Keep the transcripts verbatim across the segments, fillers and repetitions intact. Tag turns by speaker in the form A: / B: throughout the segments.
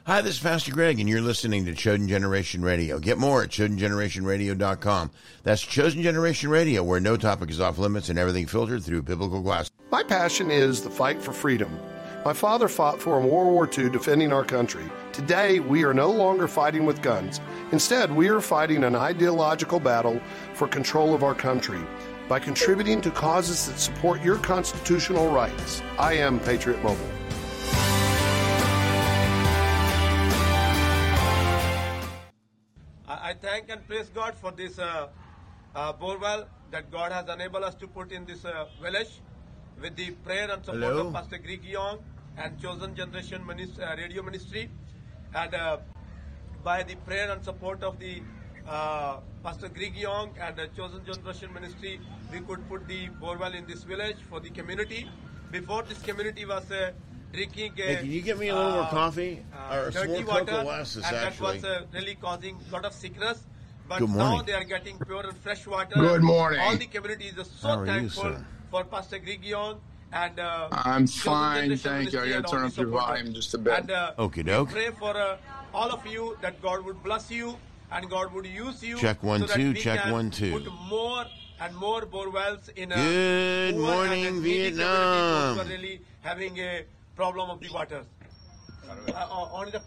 A: Hi, this is Pastor Greg, and you're listening to Chosen Generation Radio. Get more at chosen generation radio dot com. That's Chosen Generation Radio, where no topic is off limits and everything filtered through biblical glass.
B: My passion is the fight for freedom. My father fought for in World War Two, defending our country. Today, we are no longer fighting with guns. Instead, we are fighting an ideological battle for control of our country by contributing to causes that support your constitutional rights. I am Patriot Mobile.
C: I thank and praise God for this uh, uh, borewell that God has enabled us to put in this uh, village with the prayer and support
A: Hello?
C: of Pastor Greg Young and Chosen Generation Minis- uh, Radio Ministry. And uh, by the prayer and support of the uh, Pastor Greg Young and the Chosen Generation Ministry, we could put the borewell in this village for the community. Before, this community was uh, drinking uh,
A: Hey, can you get me a little more
C: uh,
A: coffee?
C: uh,
A: Or some
C: dirty
A: more
C: water,
A: Cocoa Oasis,
C: and
A: actually.
C: that was uh, really causing a lot of sickness. But
A: Good
C: now
A: morning.
C: they are getting pure and fresh water.
D: Good morning.
C: All the community is so
A: How are you,
C: thankful
A: sir?
C: for Pastor Greg Young and uh,
D: I'm
C: Chosen
D: fine,
C: Generation
D: thank you. I
C: Ministry
D: gotta
C: and all
D: turn
C: the
D: up your
C: supporters.
D: volume just a bit.
C: And uh,
A: Okie
C: we
A: doke.
C: pray for uh, all of you that God would bless you and God would use you.
A: Check one,
C: so that
A: two,
C: we
A: check
C: can
A: one, two.
C: Put more and more borewells in. Uh,
A: Good
C: poor
A: morning,
C: and needy
A: Vietnam.
C: communities who are really having a problem of the water. Uh, on the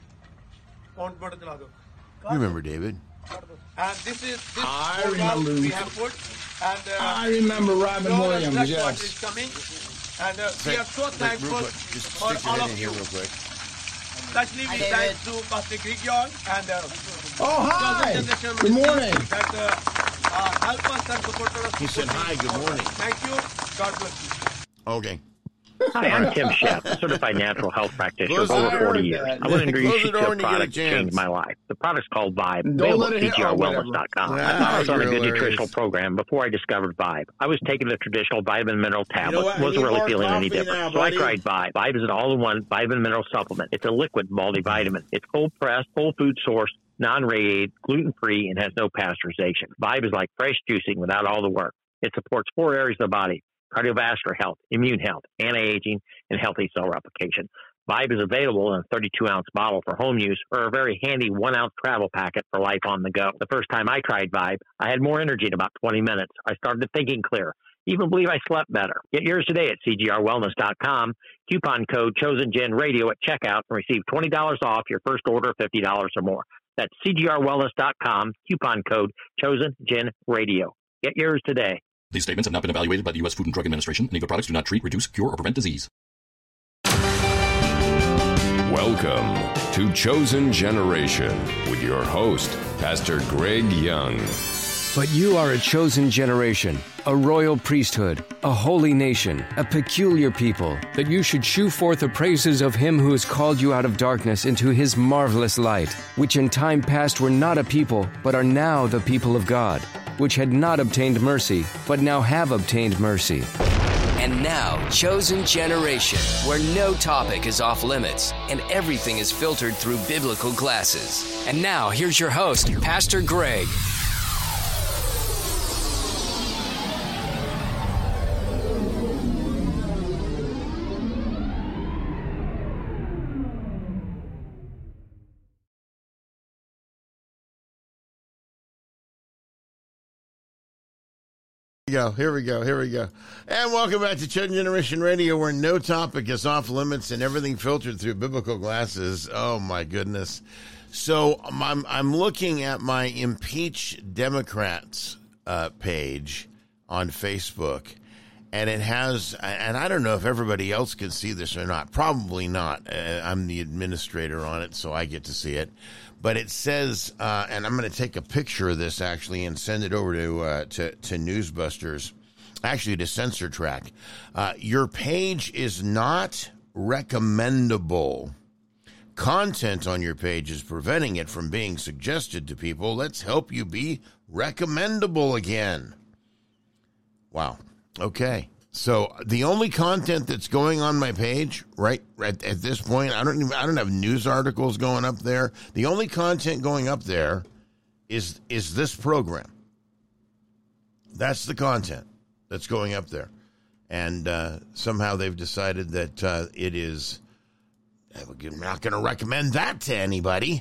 C: on water चला दो.
A: You remember, David?
C: And this is this
D: I
C: borewell
D: remember-
C: we have put, and uh,
D: I remember Robin
C: pure and
D: Williams,
C: fresh
D: yes.
C: water is coming, and uh, we
A: Hey,
C: are so
A: wait,
C: thankful
A: real quick. Just
C: for
A: stick your
C: all
A: head
C: of
A: in
C: you.
A: here real quick.
C: Especially we thank to Pastor Greg Young and uh,
D: Oh, hi.
C: Chosen Generation
D: Good morning.
C: Ministry that uh, uh, help us and support us.
A: He said, "Hi, good morning."
C: Thank you. God bless you.
A: Okay.
E: Hi, I'm Tim Sheff, a certified natural health practitioner
A: Close
E: for
A: the
E: over
A: door.
E: forty years. I want to introduce
A: Close the
E: you
A: door
E: to a
A: when you get a
E: product that changed
A: chance.
E: my life. The product's called Vibe,
D: Don't
E: available
D: let
E: at
D: it hit-
E: C G R
D: oh,
E: wellness
D: whatever.
E: dot com.
A: Ah,
E: I was on a
A: you're
E: good
A: hilarious.
E: nutritional program before I discovered Vibe. I was taking the traditional vitamin mineral tablet.
A: what? I
E: Wasn't
A: need
E: really
A: more
E: feeling any
A: coffee
E: different.
A: now,
E: so I
A: buddy.
E: tried Vibe. Vibe is an all-in-one vitamin mineral supplement. It's a liquid multivitamin. It's cold-pressed, whole food source, non-radiated, gluten-free, and has no pasteurization. Vibe is like fresh juicing without all the work. It supports four areas of the body: cardiovascular health, immune health, anti-aging, and healthy cell replication. Vibe is available in a thirty-two ounce bottle for home use or a very handy one ounce travel packet for life on the go. The first time I tried Vibe, I had more energy in about twenty minutes. I started thinking clear. Even believe I slept better. Get yours today at C G R wellness dot com. Coupon code ChosenGenRadio at checkout and receive twenty dollars off your first order of fifty dollars or more. That's C G R wellness dot com. Coupon code ChosenGenRadio. Get yours today.
F: These statements have not been evaluated by the U S Food and Drug Administration, and Eagle products do not treat, reduce, cure, or prevent disease.
G: Welcome to Chosen Generation with your host, Pastor Greg Young.
H: But you are a chosen generation, a royal priesthood, a holy nation, a peculiar people, that you should shew forth the praises of him who has called you out of darkness into his marvelous light, which in time past were not a people, but are now the people of God, which had not obtained mercy, but now have obtained mercy.
I: And now, Chosen Generation, where no topic is off limits and everything is filtered through biblical glasses. And now, here's your host, Pastor Greg.
A: Go. Here we go. Here we go. And welcome back to Chosen Generation Radio, where no topic is off limits and everything filtered through biblical glasses. Oh, my goodness. So I'm, I'm looking at my Impeach Democrats uh, page on Facebook, and it has, and I don't know if everybody else can see this or not. Probably not. Uh, I'm the administrator on it, so I get to see it. But it says, uh, and I'm going to take a picture of this actually and send it over to uh, to, to Newsbusters, actually to Censor Track. Uh, your page is not recommendable. Content on your page is preventing it from being suggested to people. Let's help you be recommendable again. Wow. Okay. So the only content that's going on my page right, right at this point, I don't even, I don't have news articles going up there. The only content going up there is is this program. That's the content that's going up there, and uh, somehow they've decided that uh, it is. I'm not going to recommend that to anybody.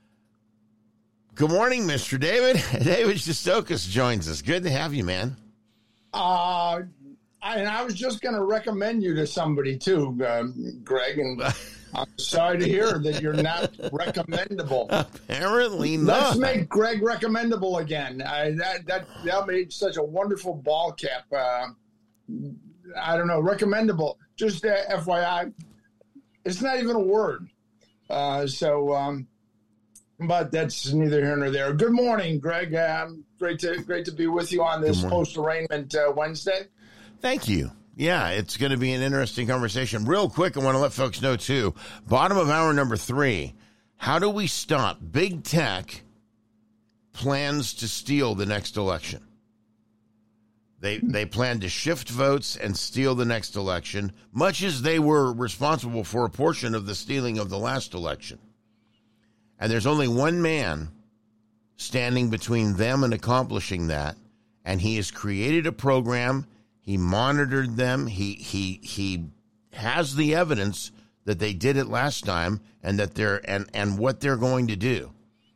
A: Good morning, Mister David. David Shestokas joins us. Good to have you, man.
D: Uh, I, and I was just going to recommend you to somebody too, um, Greg, and I'm sorry to hear that you're not recommendable.
A: Apparently not.
D: Let's make Greg recommendable again. I, that that that made such a wonderful ball cap. Uh, I don't know, recommendable. Just uh, F Y I, it's not even a word. Uh, so. Um, But that's neither here nor there. Good morning, Greg. Um, great to great to be with you on this post arraignment uh, Wednesday.
A: Thank you. Yeah, it's going to be an interesting conversation. Real quick, I want to let folks know too. Bottom of hour number three. How do we stop big tech plans to steal the next election? They they plan to shift votes and steal the next election, much as they were responsible for a portion of the stealing of the last election. And there's only one man standing between them and accomplishing that, and he has created a program. He monitored them. He he he has the evidence that they did it last time, and that they're and and what they're going to do.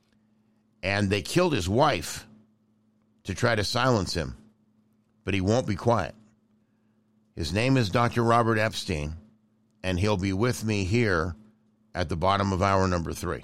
A: And they killed his wife to try to silence him, but he won't be quiet. His name is Doctor Robert Epstein, and he'll be with me here at the bottom of hour number three.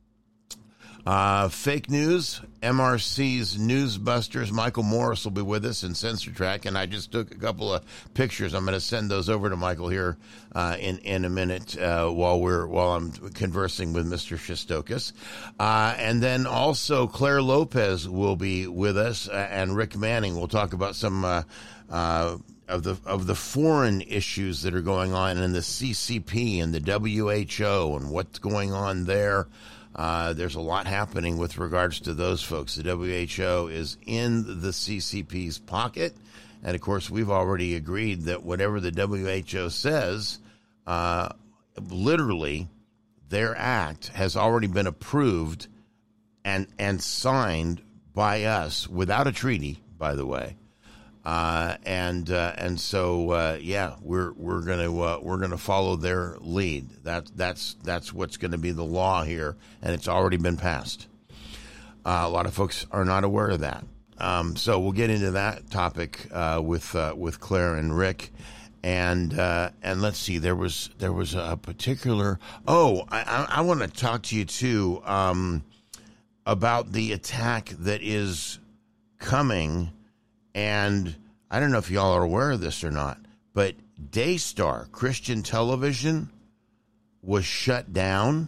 A: Uh, fake news, M R C's Newsbusters. Michael Morris will be with us in Censor Track, and I just took a couple of pictures. I'm going to send those over to Michael here uh, in in a minute uh, while we're while I'm conversing with Mister Shestokas, uh, and then also Claire Lopez will be with us, uh, and Rick Manning. We'll talk about some uh, uh, of the of the foreign issues that are going on in the C C P and the W H O and what's going on there. Uh, there's a lot happening with regards to those folks. The W H O is in the C C P's pocket. And, of course, we've already agreed that whatever the W H O says, uh, literally, their act has already been approved and and signed by us without a treaty, by the way. Uh, and uh, and so uh, yeah, we're we're gonna uh, we're gonna follow their lead. That that's that's what's going to be the law here, and it's already been passed. Uh, a lot of folks are not aware of that. Um, so we'll get into that topic uh, with uh, with Claire and Rick, and uh, and let's see. There was there was a particular. Oh, I I, I want to talk to you too um, about the attack that is coming. And I don't know if y'all are aware of this or not, but Daystar Christian Television was shut down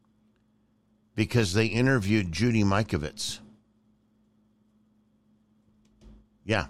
A: because they interviewed Judy Mikovits. Yeah.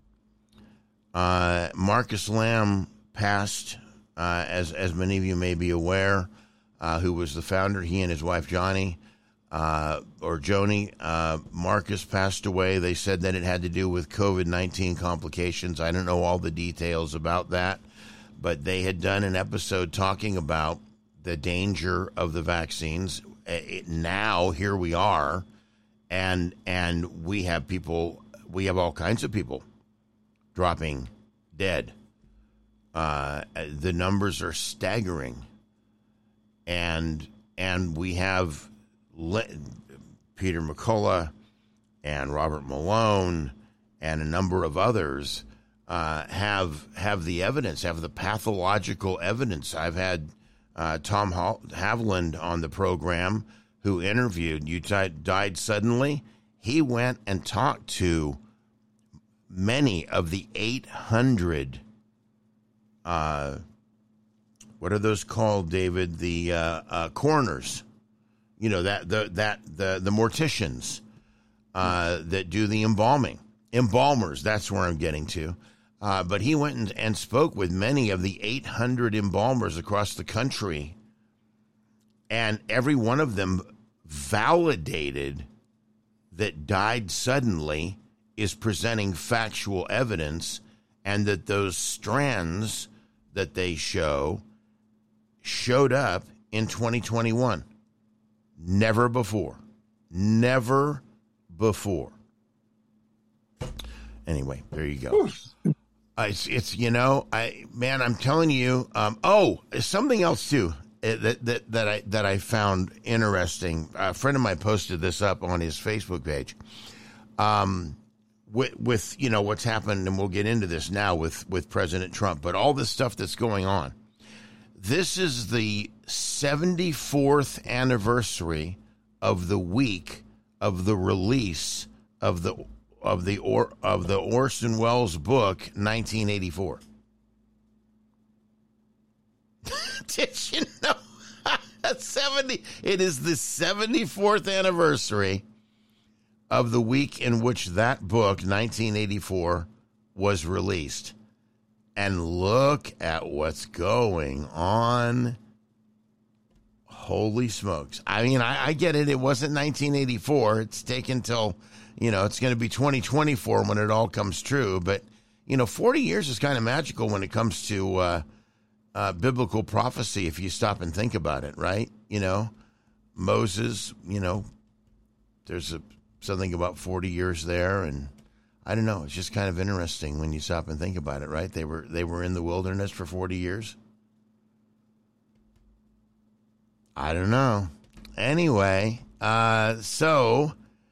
A: Uh, Marcus Lamb passed, uh, as, as many of you may be aware, uh, who was the founder, he and his wife Johnny. Uh, or Joni, uh, Marcus passed away. They said that it had to do with covid nineteen complications. I don't know all the details about that, but they had done an episode talking about the danger of the vaccines. It, now, here we are, and and we have people, we have all kinds of people dropping dead. Uh, the numbers are staggering, and and we have Le- Peter McCullough and Robert Malone and a number of others uh, have have the evidence, have the pathological evidence. I've had uh, Tom Hall- Haviland on the program who interviewed You Died, died Suddenly. He went and talked to many of the eight hundred, uh, what are those called, David? The uh, uh, coroners. You know, that the that the the morticians uh, that do the embalming, embalmers. That's where I'm getting to. Uh, but he went and, and spoke with many of the eight hundred embalmers across the country, and every one of them validated that Died Suddenly is presenting factual evidence, and that those strands that they show showed up in twenty twenty-one. Never before. Never before. Anyway, there you go. Uh, it's, it's, you know, I man, I'm telling you. Um, oh, something else, too. that that that I that I found interesting. A friend of mine posted this up on his Facebook page. Um, with with you know what's happened, and we'll get into this now with with President Trump, but all this stuff that's going on. This is the seventy-fourth anniversary of the week of the release of the of the or of the Orson Welles book nineteen eighty-four. Did you know? seventy It is the seventy-fourth anniversary of the week in which that book, nineteen eighty-four, was released. And look at what's going on. Holy smokes. I mean, I, I get it. It wasn't nineteen eighty-four. It's taken till, you know, it's going to be twenty twenty-four when it all comes true. But, you know, forty years is kind of magical when it comes to uh, uh, biblical prophecy, if you stop and think about it, right? You know, Moses, you know, there's a, something about forty years there, and I don't know. It's just kind of interesting when you stop and think about it, right? They were they were in the wilderness for forty years. I don't know. Anyway, uh, so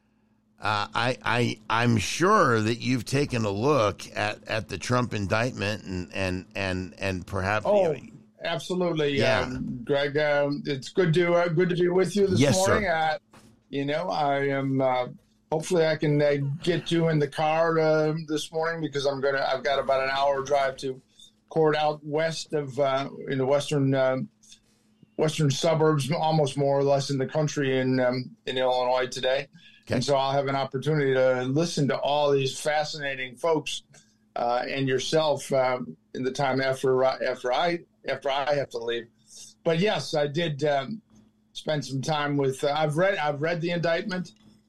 A: uh, I I I'm sure that you've taken a look at, at the Trump indictment and and and, and perhaps.
D: Oh,
A: you know,
D: absolutely,
A: yeah,
D: um, Greg. Um, it's good to uh, good to be with you this
A: yes,
D: morning.
A: Sir.
D: Uh, you know, I am. Uh, hopefully, I can uh, get you in the car uh, this morning because I'm gonna. I've got about an hour drive to court out west of uh, in the western. Uh, Western suburbs, almost more or less in the country in um, in Illinois today. Okay. And so I'll have an opportunity to listen to all these fascinating folks uh, and yourself um, in the time after after I after I have to leave. But yes, I did um, spend some time with. Uh, I've read I've read the indictment,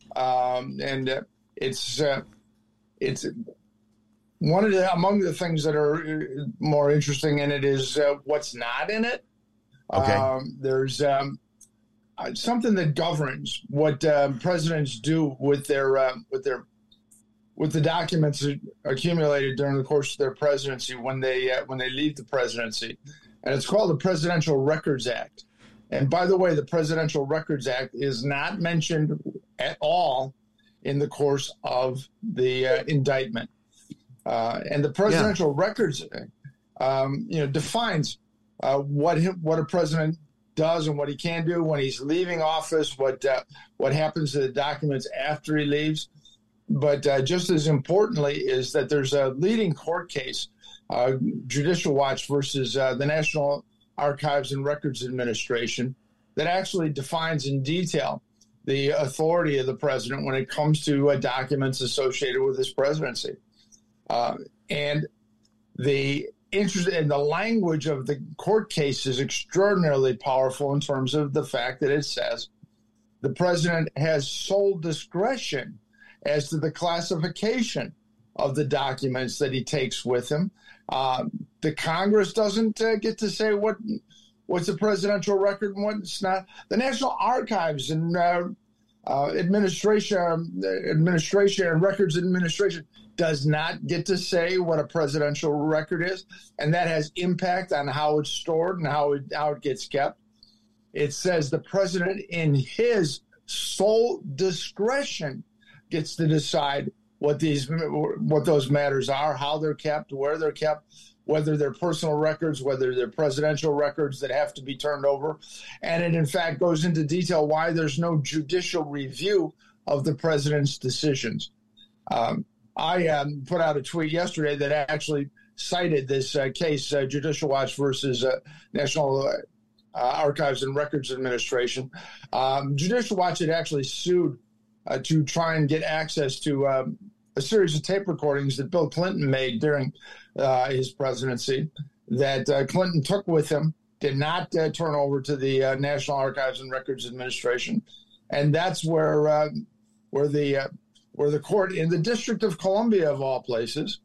D: um, and uh, it's uh, it's one of the among the things that are more interesting in it is uh, what's not in it.
A: Okay.
D: Um, there's um, uh, something that governs what uh, presidents do with their uh, with their with the documents accumulated during the course of their presidency when they uh, when they leave the presidency, and it's called the Presidential Records Act. And by the way, the Presidential Records Act is not mentioned at all in the course of the uh, indictment. Uh, and the Presidential yeah. Records Act, um, you know, defines. Uh, what him, what a president does and what he can do when he's leaving office, what uh, what happens to the documents after he leaves. But uh, just as importantly is that there's a leading court case, uh, Judicial Watch versus uh, the National Archives and Records Administration, that actually defines in detail the authority of the president when it comes to uh, documents associated with his presidency. Uh, and the interest in the language of the court case is extraordinarily powerful in terms of the fact that it says the president has sole discretion as to the classification of the documents that he takes with him. Uh, the Congress doesn't uh, get to say what what's a presidential record and what's not. The National Archives and uh, uh, administration, administration and Records Administration does not get to say what a presidential record is, and that has impact on how it's stored and how it, how it gets kept. It says the president, in his sole discretion, gets to decide what these what those matters are, how they're kept, where they're kept, whether they're personal records, whether they're presidential records that have to be turned over. And it, in fact, goes into detail why there's no judicial review of the president's decisions. Um, I um, put out a tweet yesterday that actually cited this uh, case, uh, Judicial Watch versus uh, National uh, Archives and Records Administration. Um, Judicial Watch had actually sued uh, to try and get access to uh, a series of tape recordings that Bill Clinton made during uh, his presidency that uh, Clinton took with him, did not uh, turn over to the uh, National Archives and Records Administration. And that's where, uh, where the uh, where the court in the District of Columbia, of all places,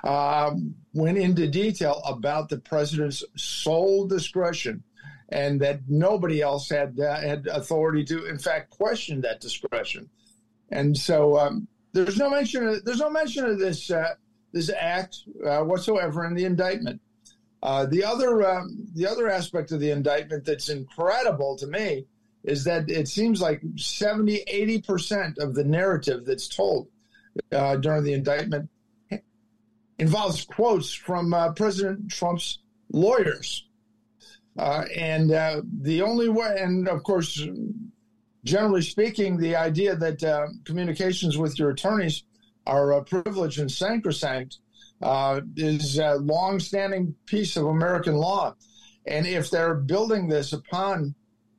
D: um, went into detail about the president's sole discretion and that nobody else had uh, had authority to, in fact, question that discretion. And so um, there's no mention of, there's no mention of this uh, this act uh, whatsoever in the indictment. Uh, the other uh, the other aspect of the indictment that's incredible to me is that it seems like seventy, eighty percent of the narrative that's told uh, during the indictment involves quotes from uh, President Trump's lawyers. Uh, and uh, the only way, and of course, generally speaking, the idea that uh, communications with your attorneys are uh, privileged and sacrosanct uh, is a long-standing piece of American law. And if they're building this upon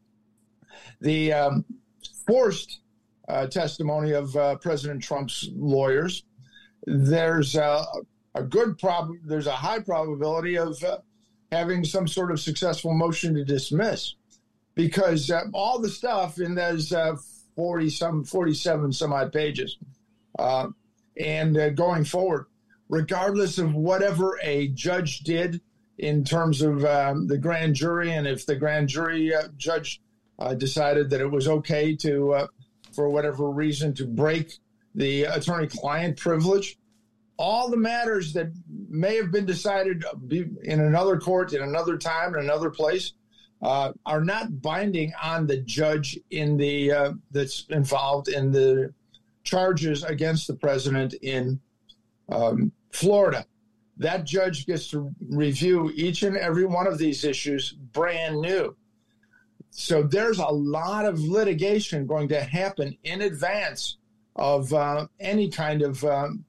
D: the um, forced uh, testimony of uh, President Trump's lawyers, there's uh, a good prob- there's a high probability of uh, having some sort of successful motion to dismiss, because uh, all the stuff in those uh, forty some forty-seven some odd pages, uh, and uh, going forward, regardless of whatever a judge did in terms of um, the grand jury, and if the grand jury uh, judge uh, decided that it was okay to, uh, for whatever reason, to break the attorney-client privilege, all the matters that may have been decided in another court, in another time, in another place, uh, are not binding on the judge in the uh, that's involved in the charges against the president in um, Florida. That judge gets to review each and every one of these issues brand new. So there's a lot of litigation going to happen in advance of uh, any kind of um,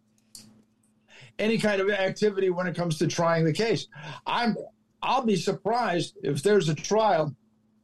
D: any kind of activity when it comes to trying the case. I'm I'll be surprised if there's a trial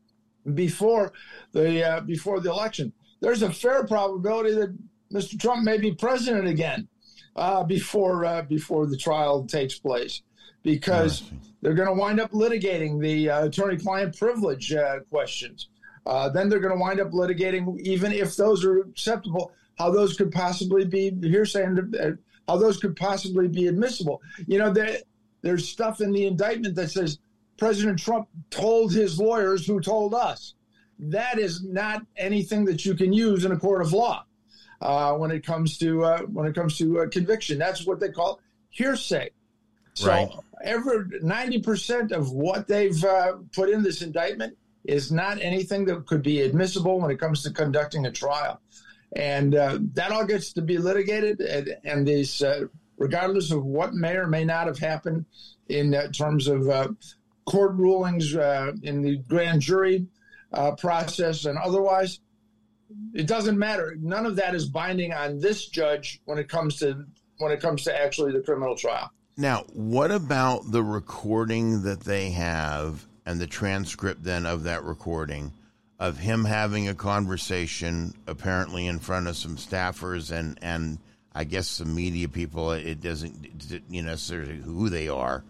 D: before the uh, before the election. There's a fair probability that Mister Trump may be president again uh, before uh, before the trial takes place, because they're going to wind up litigating the uh, attorney-client privilege uh, questions. Uh, then they're going to wind up litigating, even if those are acceptable, how those could possibly be hearsay and uh, how those could possibly be admissible. You know, there, there's stuff in the indictment that says President Trump told his lawyers who told us. That is not anything that you can use in a court of law uh, when it comes to uh, when it comes to uh, conviction. That's what they call hearsay. So
A: right.
D: Every ninety percent of what they've uh, put in this indictment is not anything that could be admissible when it comes to conducting a trial. And uh, that all gets to be litigated, and, and these, uh, regardless of what may or may not have happened in uh, terms of uh, court rulings uh, in the grand jury uh, process and otherwise, it doesn't matter. None of that is binding on this judge when it comes to when it comes to actually the criminal trial.
A: Now, what about the recording that they have and the transcript then of that recording of him having a conversation apparently in front of some staffers and, and I guess some media people? It doesn't, you know, necessarily who they are,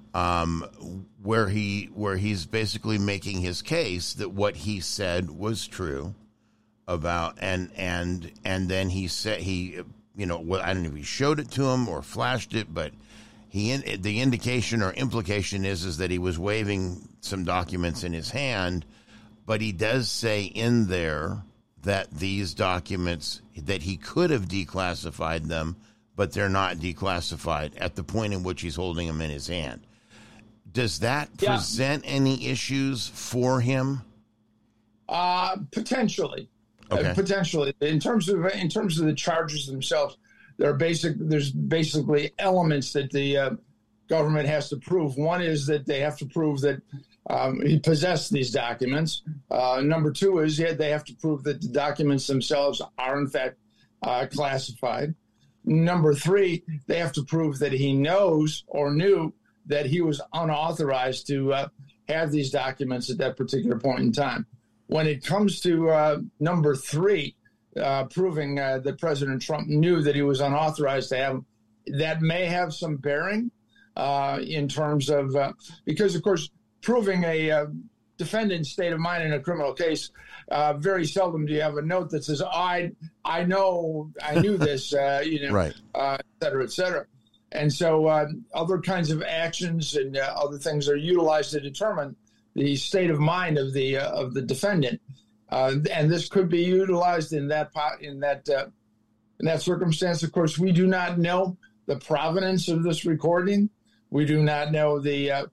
A: um, where he where he's basically making his case that what he said was true about, and and and then he said he, you know, well, I don't know if he showed it to him or flashed it, but he the indication or implication is is that he was waving some documents in his hand. But he does say in there that these documents, that he could have declassified them, but they're not declassified at the point in which he's holding them in his hand. Does that yeah. present any issues for him?
D: Uh, potentially.
A: Okay.
D: Uh, potentially. In terms of in terms of the charges themselves, there are basic. There's basically elements that the uh, government has to prove. One is that they have to prove that Um, he possessed these documents. Uh, number two is yeah, they have to prove that the documents themselves are, in fact, uh, classified. Number three, they have to prove that he knows or knew that he was unauthorized to uh, have these documents at that particular point in time. When it comes to uh, number three, uh, proving uh, that President Trump knew that he was unauthorized to have them, that may have some bearing uh, in terms of, uh, because, of course, proving a uh, defendant's state of mind in a criminal case, uh, very seldom do you have a note that says, I I know, I knew this, uh, you know,
A: right.
D: uh, et cetera, et cetera. And so uh, other kinds of actions and uh, other things are utilized to determine the state of mind of the uh, of the defendant. Uh, and this could be utilized in that pot, in that uh, in that circumstance. Of course, we do not know the provenance of this recording. We do not know the uh,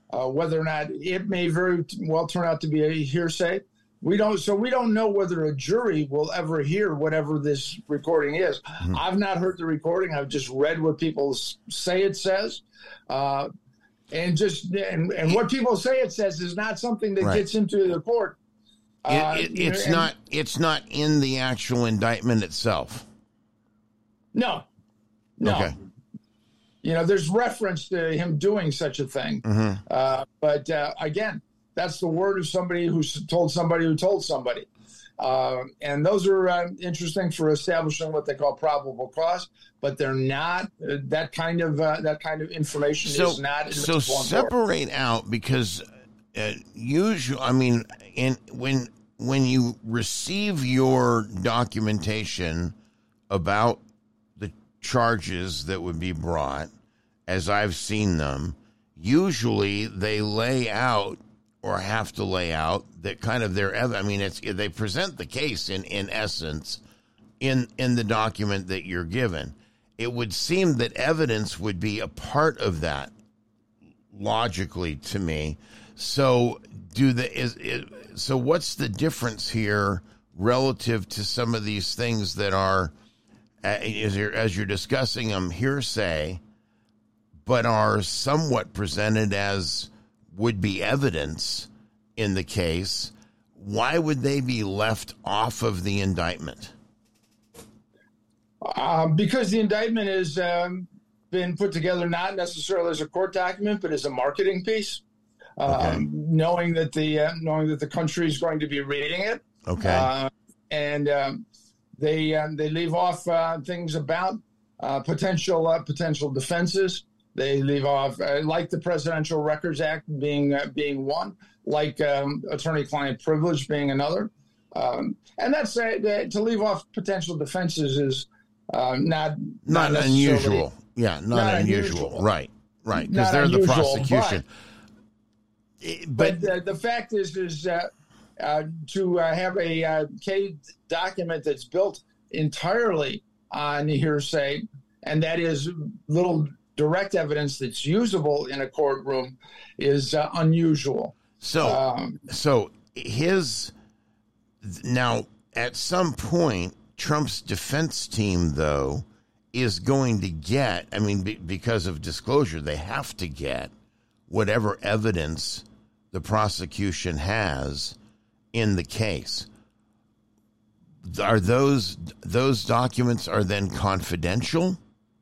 D: Uh, whether or not it may very well turn out to be a hearsay, we don't. So we don't know whether a jury will ever hear whatever this recording is. Mm-hmm. I've not heard the recording. I've just read what people say it says, uh, and just and, and what people say it says is not something that right. gets into the court. Uh,
A: it, it, it's
D: and,
A: not. It's not in the actual indictment itself.
D: No, no.
A: Okay.
D: You know, there's reference to him doing such a thing. Mm-hmm. Uh, but uh, again, that's the word of somebody who's told somebody who told somebody. Uh, and those are uh, interesting for establishing what they call probable cause, but they're not uh, that kind of uh, that kind of information
A: so,
D: is not.
A: So separate out, because uh, usually, I mean, in when when you receive your documentation about the charges that would be brought, as I've seen them, usually they lay out or have to lay out that kind of their, I mean, it's they present the case in, in essence in in the document that you're given. It would seem that evidence would be a part of that, logically, to me. So do the is, is so what's the difference here relative to some of these things that are, as you're, as you're discussing them, hearsay, but are somewhat presented as would-be evidence in the case? Why would they be left off of the indictment?
D: Uh, because the indictment has um, been put together not necessarily as a court document, but as a marketing piece. Okay. Um, knowing that the uh, knowing that the country is going to be reading it.
A: Okay.
D: Uh, and um, they um, they leave off uh, things about uh, potential uh, potential defenses. They leave off, uh, like the Presidential Records Act being uh, being one, like um, attorney-client privilege being another. Um, and that's uh, to leave off potential defenses is uh, not
A: not, not unusual. Yeah, not, not unusual. unusual. Right, right, because they're unusual, the prosecution.
D: But, but, but the, the fact is, is uh, uh, to uh, have a uh, K document that's built entirely on hearsay, and that is little direct evidence that's usable in a courtroom, is uh, unusual.
A: So, um, so his now at some point, Trump's defense team, though, is going to get, I mean, be, because of disclosure, they have to get whatever evidence the prosecution has in the case. Are those those documents are then confidential?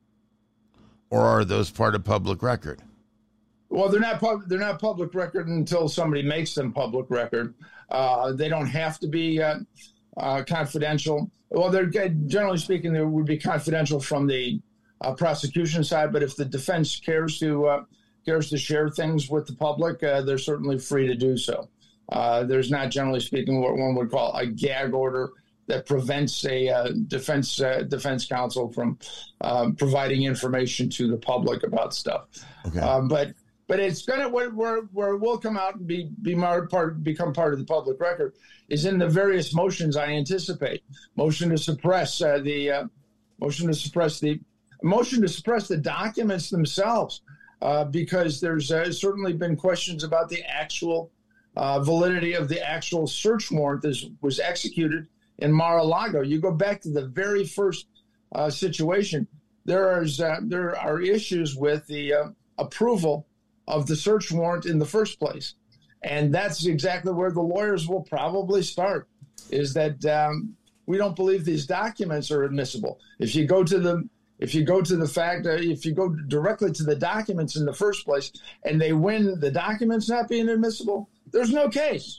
A: Or are those part of public record?
D: Well, they're not pub- they're not public record until somebody makes them public record. Uh, they don't have to be uh, uh, confidential. Well, they're generally speaking, they would be confidential from the uh, prosecution side. But if the defense cares to uh, cares to share things with the public, uh, they're certainly free to do so. Uh, there's not, generally speaking, what one would call a gag order that prevents a uh, defense uh, defense counsel from um, providing information to the public about stuff. Okay. Um, but but it's gonna where where it will come out and be be part become part of the public record is in the various motions. I anticipate motion to suppress uh, the uh, motion to suppress the motion to suppress the documents themselves, uh, because there's uh, certainly been questions about the actual uh, validity of the actual search warrant that was executed in Mar-a-Lago. You go back to the very first uh, situation. There is uh, there are issues with the uh, approval of the search warrant in the first place, and that's exactly where the lawyers will probably start. Is that um, we don't believe these documents are admissible. If you go to the if you go to the fact, uh, if you go directly to the documents in the first place, and they win the documents not being admissible, there's no case.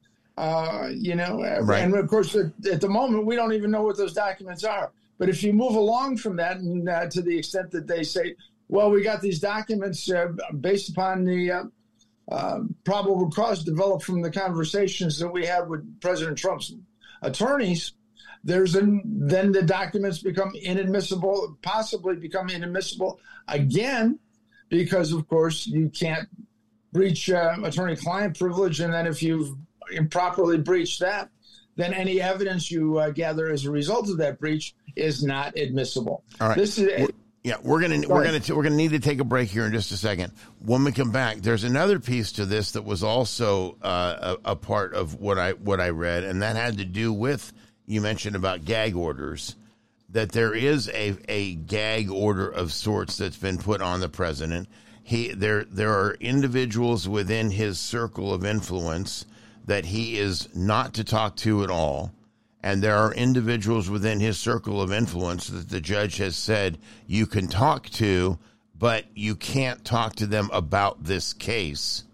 D: Uh, you know, right. And of course, at, at the moment, we don't even know what those documents are. But if you move along from that, and uh, to the extent that they say, well, we got these documents uh, based upon the uh, uh, probable cause developed from the conversations that we had with President Trump's attorneys, there's an, then the documents become inadmissible, possibly become inadmissible again, because, of course, you can't breach uh, attorney-client privilege. And then if you've improperly breached that, then any evidence you uh, gather as a result of that breach is not admissible.
A: All right.
D: This is
A: Yeah, we're gonna we're gonna we're gonna need to take a break here in just a second. When we come back, there's another piece to this that was also uh, a, a part of what I what I read, and that had to do with, you mentioned about gag orders, that there is a a gag order of sorts that's been put on the president. He there there are individuals within his circle of influence that he is not to talk to at all. And there are individuals within his circle of influence that the judge has said you can talk to, but you can't talk to them about this case.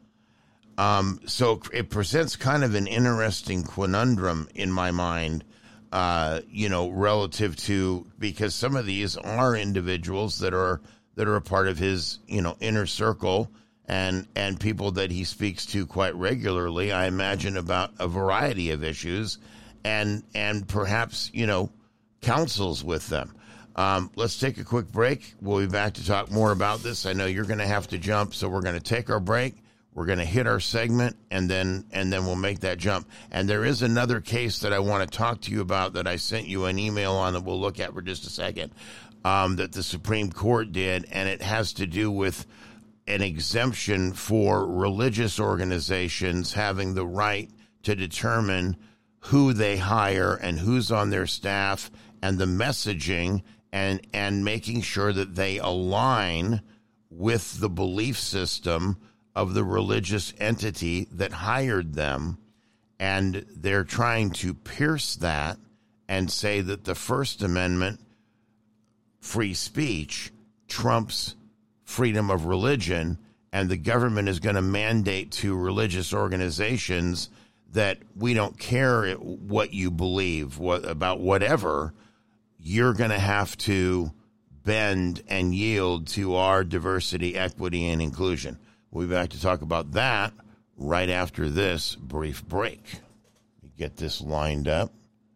A: Um, so it presents kind of an interesting conundrum in my mind, uh, you know, relative to, because some of these are individuals that are that are a part of his, you know, inner circle and and people that he speaks to quite regularly, I imagine, about a variety of issues. And and perhaps, you know, counsels with them. Um, let's take a quick break. We'll be back to talk more about this. I know you're going to have to jump, so we're going to take our break. We're going to hit our segment, and then and then we'll make that jump. And there is another case that I want to talk to you about that I sent you an email on that we'll look at for just a second, um, that the Supreme Court did, and it has to do with an exemption for religious organizations having the right to determine who they hire and who's on their staff, and the messaging, and and making sure that they align with the belief system of the religious entity that hired them. And they're trying to pierce that and say that the First Amendment, free speech, trumps freedom of religion, and the government is going to mandate to religious organizations that we don't care what you believe what, about whatever, you're going to have to bend and yield to our diversity, equity, and inclusion. We'll be back to talk about that right after this brief break. Get this lined up.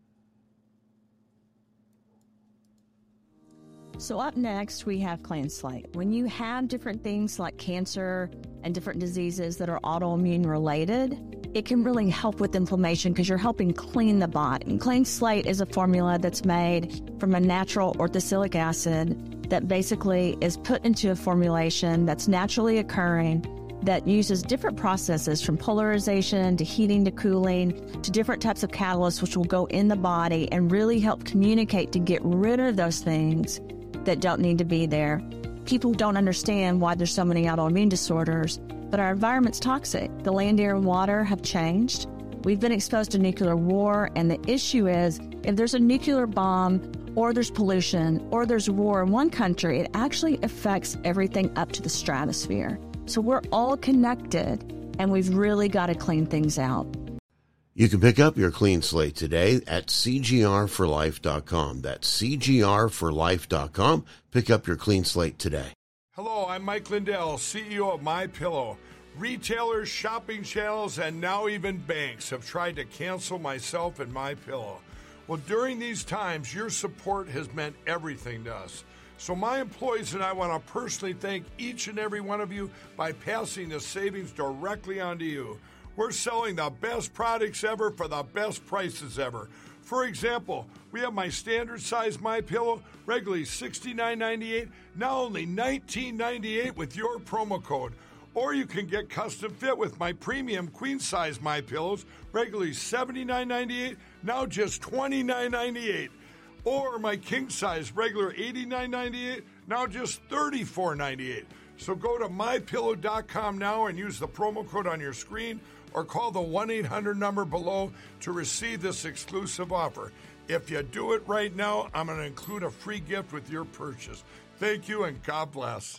J: So up next, we have Clean Slate. When you have different things like cancer and different diseases that are autoimmune related, it can really help with inflammation because you're helping clean the body. And Clean Slate is a formula that's made from a natural orthosilic acid that basically is put into a formulation that's naturally occurring that uses different processes from polarization to heating to cooling to different types of catalysts which will go in the body and really help communicate to get rid of those things that don't need to be there. People don't understand why there's so many autoimmune disorders, but our environment's toxic. The land, air, and water have changed. We've been exposed to nuclear war, and the issue is if there's a nuclear bomb or there's pollution or there's war in one country, it actually affects everything up to the stratosphere. So we're all connected, and we've really got to clean things out.
A: You can pick up your Clean Slate today at C G R for life dot com. That's C G R for life dot com. Pick up your Clean Slate today.
K: Hello, I'm Mike Lindell, C E O of MyPillow. Retailers, shopping channels, and now even banks have tried to cancel myself and MyPillow. Well, during these times, your support has meant everything to us. So my employees and I want to personally thank each and every one of you by passing the savings directly on to you. We're selling the best products ever for the best prices ever. For example, we have my standard size MyPillow, regularly sixty-nine ninety-eight, now only nineteen ninety-eight with your promo code. Or you can get custom fit with my premium queen size MyPillows, regularly seventy-nine ninety-eight, now just twenty-nine ninety-eight. Or my king size, regular eighty-nine ninety-eight, now just thirty-four ninety-eight. So go to my pillow dot com now and use the promo code on your screen, or call the one eight hundred number below to receive this exclusive offer. If you do it right now, I'm going to include a free gift with your purchase. Thank you, and God bless.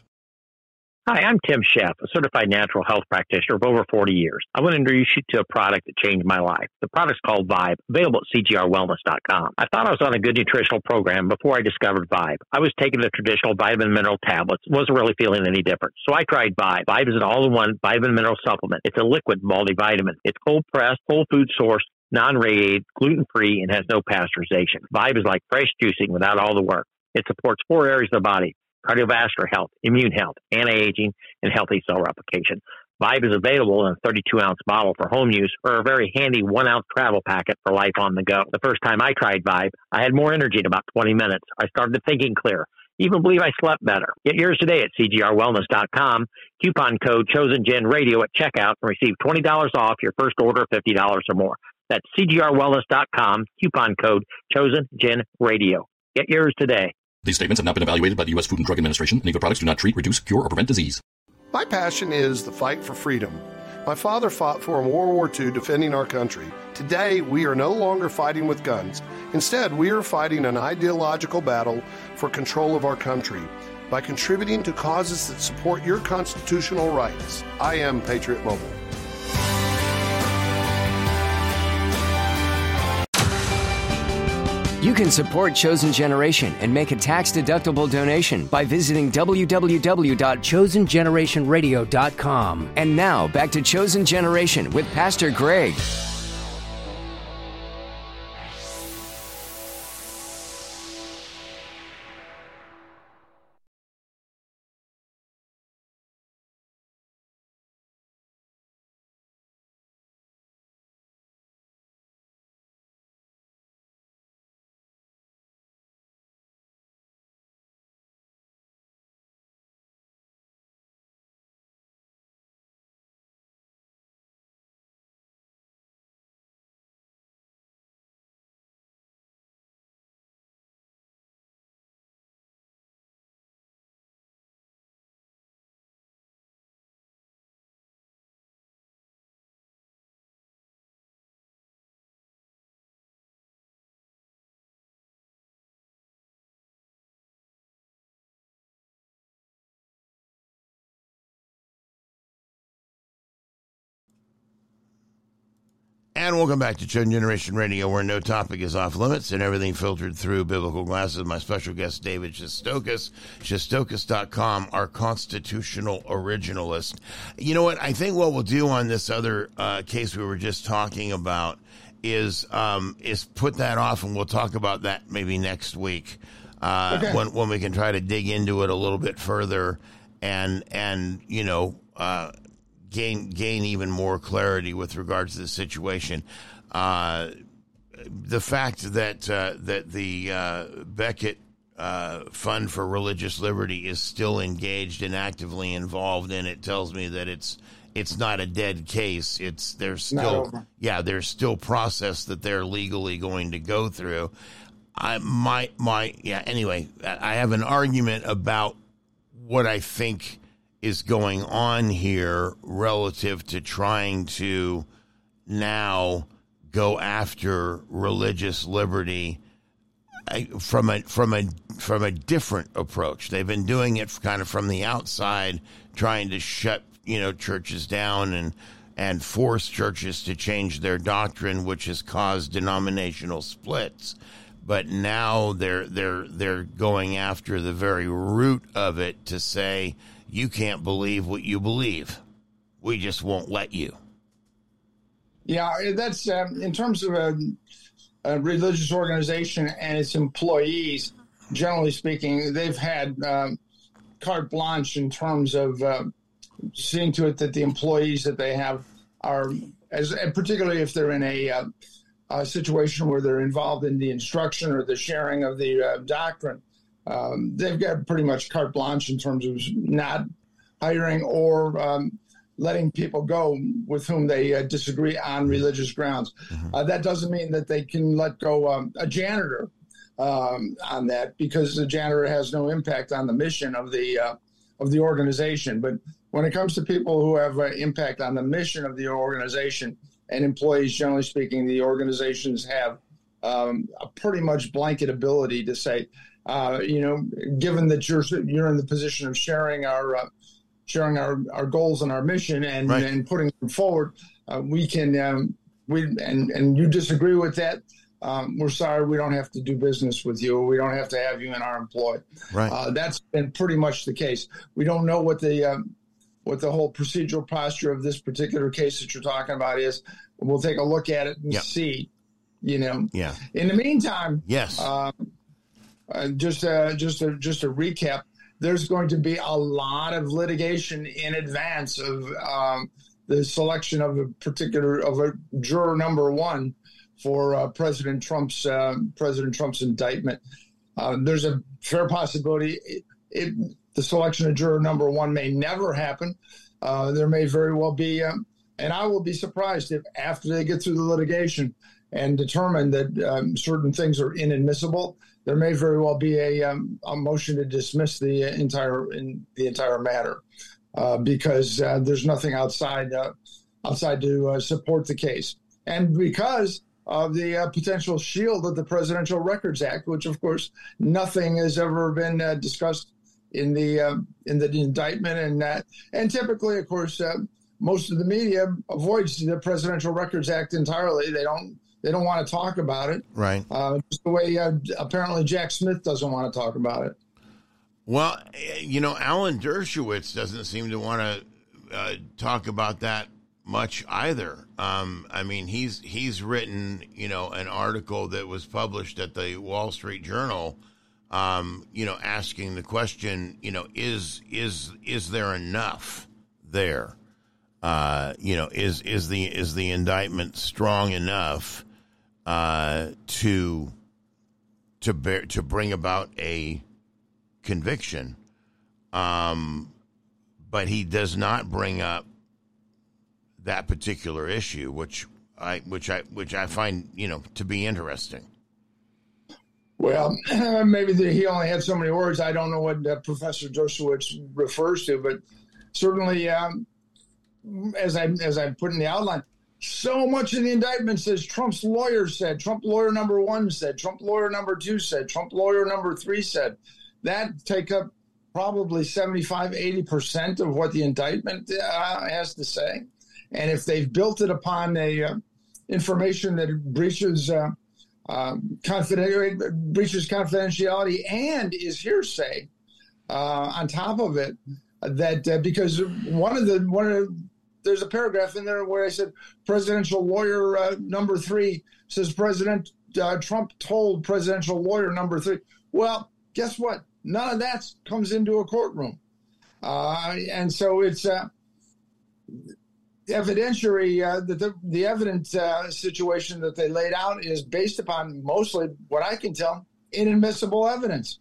E: Hi, I'm Tim Sheff, a certified natural health practitioner of over forty years. I want to introduce you to a product that changed my life. The product's called Vibe, available at C G R wellness dot com. I thought I was on a good nutritional program before I discovered Vibe. I was taking the traditional vitamin mineral tablets, wasn't really feeling any different. So I tried Vibe. Vibe is an all-in-one vitamin mineral supplement. It's a liquid multivitamin. It's cold-pressed, whole food sourced, non-radiated, gluten-free, and has no pasteurization. Vibe is like fresh juicing without all the work. It supports four areas of the body: cardiovascular health, immune health, anti-aging, and healthy cell replication. Vibe is available in a thirty-two ounce bottle for home use or a very handy one ounce travel packet for life on the go. The first time I tried Vibe, I had more energy in about twenty minutes. I started thinking clear. even believe I slept better. Get yours today at C G R wellness dot com. Coupon code ChosenGenRadio at checkout and receive twenty dollars off your first order of fifty dollars or more. That's C G R wellness dot com. Coupon code ChosenGenRadio. Get yours today.
F: These statements have not been evaluated by the U S Food and Drug Administration. Any of the products do not treat, reduce, cure, or prevent disease.
B: My passion is the fight for freedom. My father fought for in World War Two defending our country. Today, we are no longer fighting with guns. Instead, we are fighting an ideological battle for control of our country by contributing to causes that support your constitutional rights. I am Patriot Mobile.
I: You can support Chosen Generation and make a tax-deductible donation by visiting w w w dot chosen generation radio dot com. And now, back to Chosen Generation with Pastor Greg.
A: And welcome back to Chosen Generation Radio, where no topic is off limits and everything filtered through biblical glasses. My special guest, David Shestokas, shestokas dot com, our constitutional originalist. You know what? I think what we'll do on this other uh, case we were just talking about is um, is put that off, and we'll talk about that maybe next week uh, okay. when when we can try to dig into it a little bit further and and you know. Uh, gain gain even more clarity with regards to the situation. Uh, the fact that uh, that the uh, Becket uh, Fund for Religious Liberty is still engaged and actively involved in it tells me that it's it's not a dead case. It's there's still yeah there's still process that they're legally going to go through. I my my yeah anyway I have an argument about what I think is going on here relative to trying to now go after religious liberty from a from a from a different approach. They've been doing it kind of from the outside, trying to shut you know churches down and and force churches to change their doctrine, which has caused denominational splits. But now they're they're they're going after the very root of it to say, you can't believe what you believe. We just won't let you.
D: Yeah, that's um, in terms of a, a religious organization and its employees, generally speaking, they've had um, carte blanche in terms of uh, seeing to it that the employees that they have are, as particularly if they're in a, uh, a situation where they're involved in the instruction or the sharing of the uh, doctrine, Um, they've got pretty much carte blanche in terms of not hiring or um, letting people go with whom they uh, disagree on religious grounds. Mm-hmm. Uh, that doesn't mean that they can let go um, a janitor um, on that, because the janitor has no impact on the mission of the uh, of the organization. But when it comes to people who have an impact on the mission of the organization and employees, generally speaking, the organizations have um, a pretty much blanket ability to say, Uh, you know, given that you're you're in the position of sharing our uh, sharing our, our goals and our mission and, right. and putting them forward, uh, we can um, we and and you disagree with that. Um, we're sorry, we don't have to do business with you. We don't have to have you in our employ. Right. Uh, that's been pretty much the case. We don't know what the um, what the whole procedural posture of this particular case that you're talking about is. We'll take a look at it and yep. see. You know. Yeah. In the meantime, yes. Uh, Uh, just uh, just a, just a recap, there's going to be a lot of litigation in advance of um, the selection of a particular of a juror number one for uh, President Trump's uh, President Trump's indictment. Uh, there's a fair possibility it, it, the selection of juror number one may never happen. Uh, there may very well be, um, and I will be surprised if after they get through the litigation and determine that um, certain things are inadmissible, there may very well be a, um, a motion to dismiss the entire in the entire matter uh, because uh, there's nothing outside uh, outside to uh, support the case, and because of the uh, potential shield of the Presidential Records Act, which of course nothing has ever been uh, discussed in the uh, in the indictment, and that and typically, of course, uh, most of the media avoids the Presidential Records Act entirely. They don't. They don't want to talk about it.
A: Right.
D: Uh, just the way uh, apparently Jack Smith doesn't want to talk about it.
A: Well, you know, Alan Dershowitz doesn't seem to want to uh, talk about that much either. Um, I mean, he's he's written, you know, an article that was published at the Wall Street Journal, um, you know, asking the question, you know, is is is there enough there? Uh, you know, is is the is the indictment strong enough uh, to to bear, to bring about a conviction? Um, but he does not bring up that particular issue, which I which I which I find, you know, to be interesting.
D: Well, maybe the, he only had so many words. I don't know what uh, Professor Dershowitz refers to, but certainly, um, as I as I put in the outline, so much in the indictment says Trump's lawyer said, Trump lawyer number one said, Trump lawyer number two said, Trump lawyer number three said. That take up probably seventy-five, eighty percent of what the indictment uh, has to say. And if they've built it upon a uh, information that breaches uh, uh, confidentiality, breaches confidentiality and is hearsay uh, on top of it, that uh, because one of the one of the, there's a paragraph in there where I said presidential lawyer uh, number three says President uh, Trump told presidential lawyer number three. Well, guess what? None of that comes into a courtroom, uh, and so it's. Uh, evidentiary, uh, the, the, the evidence uh, situation that they laid out is based upon mostly, what I can tell, inadmissible evidence.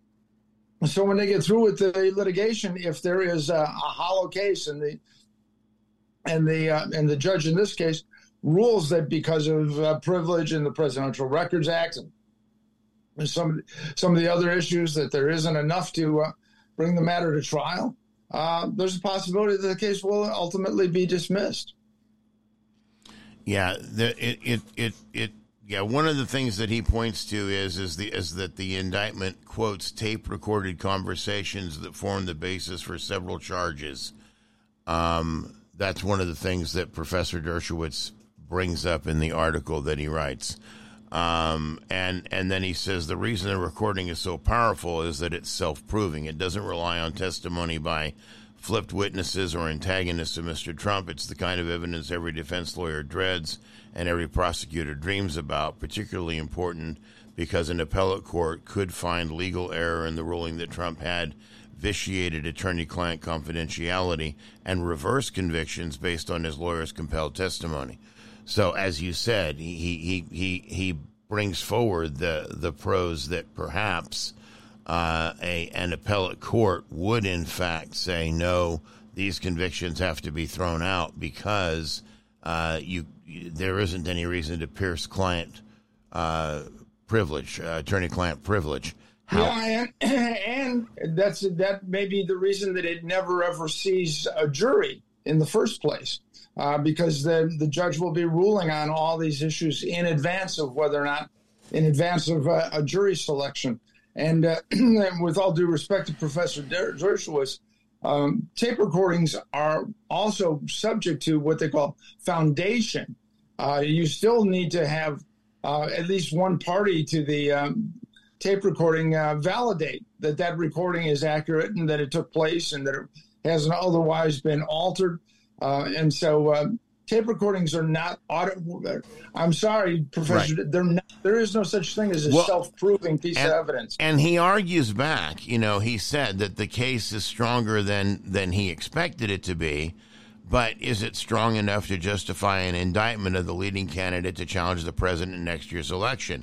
D: So when they get through with the litigation, if there is a, a hollow case and the and the uh, and the judge in this case rules that because of uh, privilege in the Presidential Records Act and some some of the other issues that there isn't enough to uh, bring the matter to trial, Uh, there's a possibility that the case will ultimately be dismissed.
A: Yeah, the, it, it, it, it, yeah. One of the things that he points to is is the is that the indictment quotes tape-recorded conversations that form the basis for several charges. Um, that's one of the things that Professor Dershowitz brings up in the article that he writes. Um, and and then he says the reason the recording is so powerful is that it's self-proving. It doesn't rely on testimony by flipped witnesses or antagonists of Mister Trump. It's the kind of evidence every defense lawyer dreads and every prosecutor dreams about, particularly important because an appellate court could find legal error in the ruling that Trump had vitiated attorney-client confidentiality and reverse convictions based on his lawyer's compelled testimony. So, as you said, he he he he brings forward the the pros that perhaps uh, a an appellate court would in fact say no, these convictions have to be thrown out because uh, you there isn't any reason to pierce client uh, privilege, uh, attorney-client privilege. How-
D: yeah, and, and that's that may be the reason that it never ever sees a jury in the first place. Uh, because the the judge will be ruling on all these issues in advance of whether or not, in advance of uh, a jury selection. And uh, with all due respect to Professor Dershowitz, um, tape recordings are also subject to what they call foundation. Uh, you still need to have uh, at least one party to the um, tape recording uh, validate that that recording is accurate and that it took place and that it hasn't otherwise been altered. Uh, and so uh, tape recordings are not auto. I'm sorry, Professor. Right. They're not, there is no such thing as a well, self-proving piece
A: and,
D: of evidence.
A: And he argues back. You know, he said that the case is stronger than than he expected it to be. But is it strong enough to justify an indictment of the leading candidate to challenge the president in next year's election?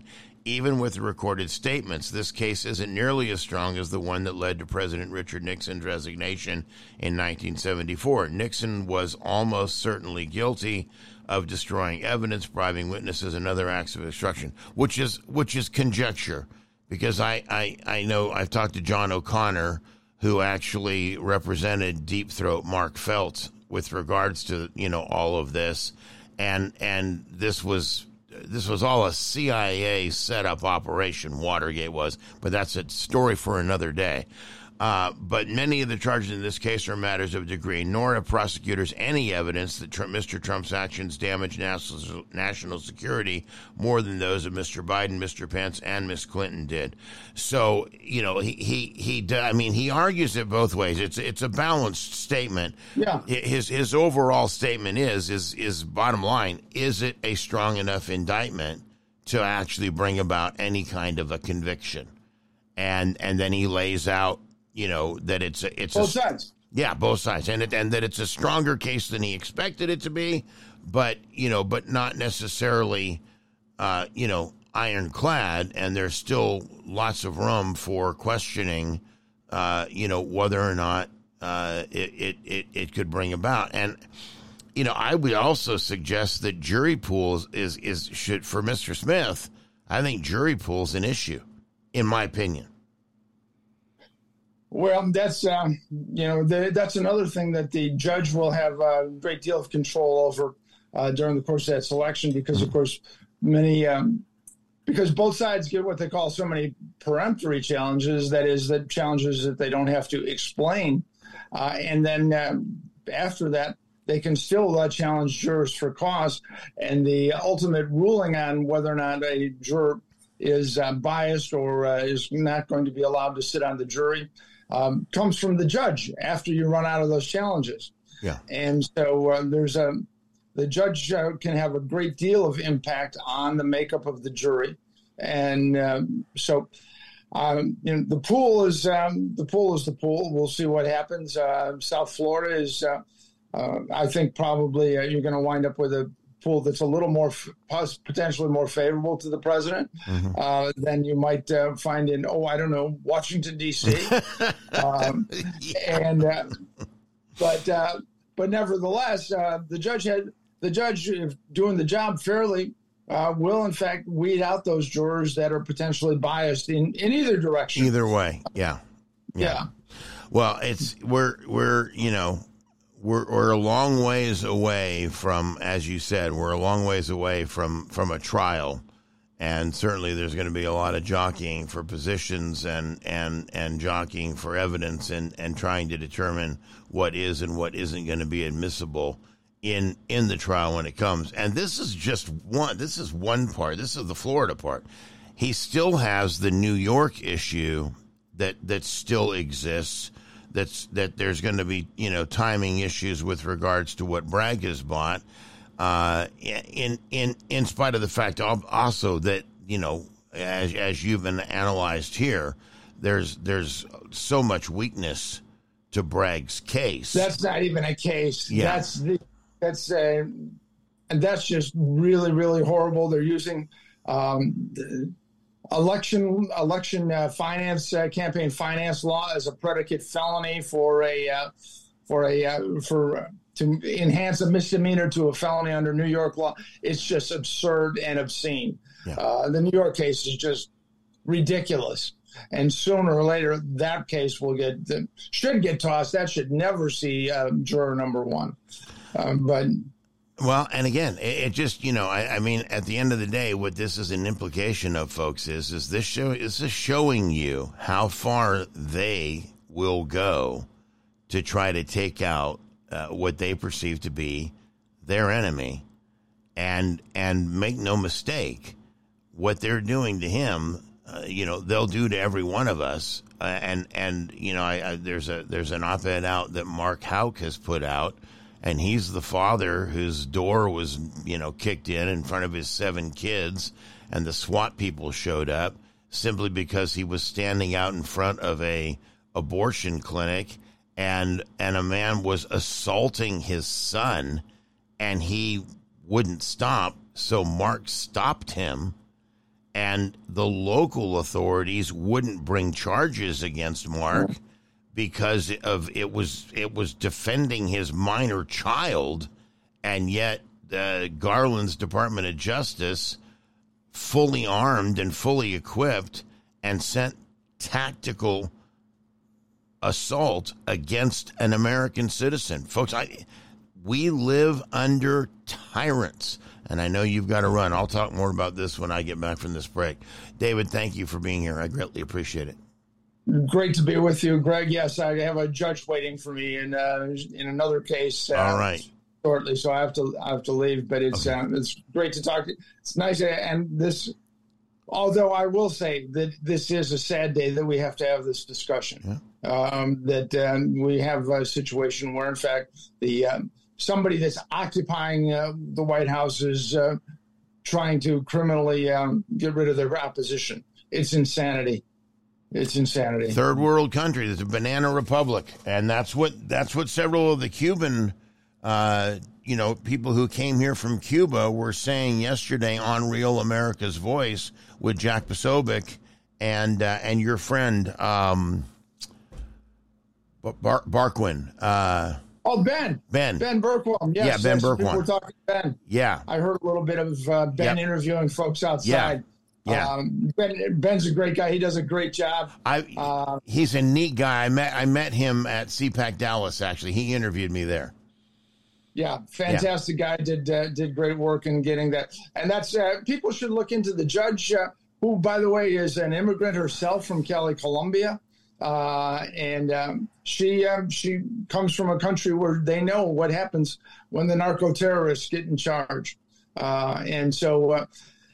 A: even with the recorded statements, this case isn't nearly as strong as the one that led to President Richard Nixon's resignation in nineteen seventy-four. Nixon was almost certainly guilty of destroying evidence, bribing witnesses, and other acts of obstruction, which is which is conjecture, because I, I, I know I've talked to John O'Connor, who actually represented Deep Throat Mark Felt with regards to, you know, all of this, and and this was this was all a C I A set up operation. Watergate was, but that's a story for another day. Uh, but many of the charges in this case are matters of degree, nor have prosecutors any evidence that Trump, Mister Trump's actions damaged national, national security more than those of Mister Biden, Mister Pence, and Miss Clinton did. So, you know, he, he, he, I mean, he argues it both ways. It's, it's a balanced statement.
D: Yeah.
A: His, his overall statement is, is, is bottom line, is it a strong enough indictment to actually bring about any kind of a conviction? And, and then he lays out, you know, that it's a, it's
D: both
A: a,
D: sides.
A: Yeah, both sides, and it, and that it's a stronger case than he expected it to be, but you know, but not necessarily, uh, you know, ironclad. And there's still lots of room for questioning, uh, you know, whether or not uh, it, it it it could bring about. And you know, I would also suggest that jury pools is is should for Mister Smith. I think jury pool's an issue, in my opinion.
D: Well, that's um, you know the, that's another thing that the judge will have a great deal of control over uh, during the course of that selection, because of course many um, because both sides get what they call so many peremptory challenges. That is, the challenges that they don't have to explain, uh, and then uh, after that they can still uh, challenge jurors for cause, and the ultimate ruling on whether or not a juror is uh, biased or uh, is not going to be allowed to sit on the jury Um, comes from the judge after you run out of those challenges.
A: Yeah.
D: And so uh, there's a, the judge uh, can have a great deal of impact on the makeup of the jury. And um, so, um, you know, the pool is, um, the pool is the pool. We'll see what happens. Uh, South Florida is, uh, uh, I think probably uh, you're going to wind up with a pool that's a little more f- potentially more favorable to the president mm-hmm. uh, than you might uh, find in, oh, I don't know, Washington, D C um, yeah. And uh, but uh, but nevertheless, uh, the judge had the judge, if doing the job fairly, uh, will in fact weed out those jurors that are potentially biased in, in either direction.
A: Either way, yeah. yeah,
D: yeah.
A: Well, it's we're we're you know. We're, we're a long ways away from, as you said, we're a long ways away from, from a trial. And certainly there's going to be a lot of jockeying for positions and, and, and jockeying for evidence and, and trying to determine what is and what isn't going to be admissible in, in the trial when it comes. And this is just one, this is one part. This is the Florida part. He still has the New York issue that, that still exists. That's that there's going to be, you know, timing issues with regards to what Bragg has bought, uh, in in in spite of the fact also that, you know, as as you've been analyzed here, there's there's so much weakness to Bragg's case.
D: That's not even a case.
A: Yeah.
D: That's the that's uh, and that's just really really horrible. They're using um, the, election election uh, finance uh, campaign finance law as a predicate felony for a uh, for a uh, for uh, to enhance a misdemeanor to a felony under New York law. It's just absurd and obscene. Yeah. Uh, the New York case is just ridiculous, and sooner or later that case will get should get tossed. That should never see uh, juror number one. Um, but.
A: Well, and again, it, it just, you know, I, I mean, at the end of the day, what this is an implication of, folks, is, is this show is this showing you how far they will go to try to take out uh, what they perceive to be their enemy. And, and make no mistake, what they're doing to him, uh, you know, they'll do to every one of us. Uh, and, and, you know, I, I, there's a, there's an op-ed out that Mark Houck has put out. And he's the father whose door was, you know, kicked in in front of his seven kids, and the SWAT people showed up simply because he was standing out in front of a abortion clinic, and and a man was assaulting his son, and he wouldn't stop, so Mark stopped him, and the local authorities wouldn't bring charges against Mark because of it was it was defending his minor child, and yet uh, Garland's Department of Justice, fully armed and fully equipped, and sent tactical assault against an American citizen. Folks, I we live under tyrants. And I know you've got to run. I'll talk more about this when I get back from this break. David, thank you for being here. I greatly appreciate it.
D: Great to be with you, Greg. Yes, I have a judge waiting for me in uh, in another case. Uh,
A: All right.
D: Shortly, so I have to I have to leave. But it's
A: Okay.
D: um, it's great to talk. It's nice, and this. Although I will say that this is a sad day that we have to have this discussion. Yeah. Um, that um, we have a situation where, in fact, the um, somebody that's occupying uh, the White House is uh, trying to criminally um, get rid of their opposition. It's insanity. It's insanity.
A: Third world country. There's a banana republic, and that's what that's what several of the Cuban, uh, you know, people who came here from Cuba were saying yesterday on Real America's Voice with Jack Posobiec and uh, and your friend um, Bar- Barquin. Uh,
D: Oh, Ben.
A: Ben.
D: Ben Bergquam. Yes,
A: Yeah, Ben
D: yes,
A: Bergquam.
D: people were talking to Ben.
A: Yeah.
D: I heard a little bit of uh, Ben
A: Yep.
D: interviewing folks outside.
A: Yeah.
D: Um, ben, Ben's a great guy. He does a great job.
A: I
D: uh,
A: he's a neat guy. I met I met him at C PAC Dallas. Actually, he interviewed me there.
D: Yeah, fantastic guy. Did uh, did great work in getting that. And that's uh, people should look into the judge, uh, who, by the way, is an immigrant herself from Cali, Colombia. Uh, and um, she um, she comes from a country where they know what happens when the narco terrorists get in charge. Uh, and so uh,